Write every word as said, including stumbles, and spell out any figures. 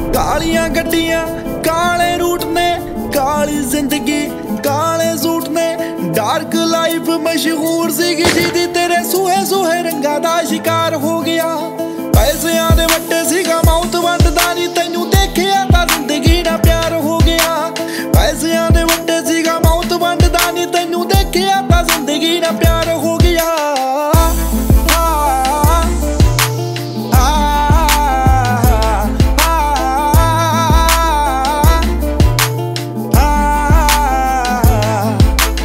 ਕਾਲੀਆਂ ਗੱਡੀਆਂ ਕਾਲੇ ਰੂਟ ਨੇ, ਕਾਲੀ ਜ਼ਿੰਦਗੀ ਕਾਲੇ ਸੂਟ ਨੇ। ਡਾਰਕ ਲਾਈਫ ਮਸ਼ਹੂਰ ਸੀਗੀ ਜਿਹਦੀ ਤੇਰੇ ਸੂਹੇ ਸੂਹੇ ਰੰਗਾਂ ਦਾ ਸ਼ਿਕਾਰ ਹੋ ਗਿਆ।